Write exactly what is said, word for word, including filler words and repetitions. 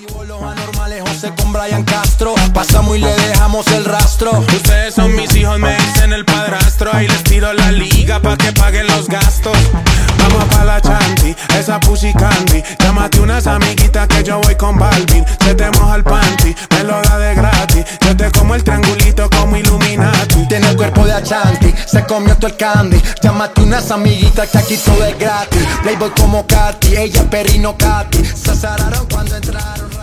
Activos los anormales, José con Brian Castro. Pasamos y le dejamos el rastro. Ustedes son mis hijos, me dicen el padrastro. Ahí les tiro la liga pa' que paguen los gastos. Vamos pa' la chanti, esa pussy candy. Llámate unas amiguitas que yo voy con Balvin. Se te moja el panty, me lo da de gratis. Yo te como el triangulito como Illuminati. Tiene el cuerpo de Ashanti, se comió todo el candy. Llámate unas amiguitas que aquí todo es gratis. Playboy como Katy, ella perrino Katy. Se azararon cuando entraron.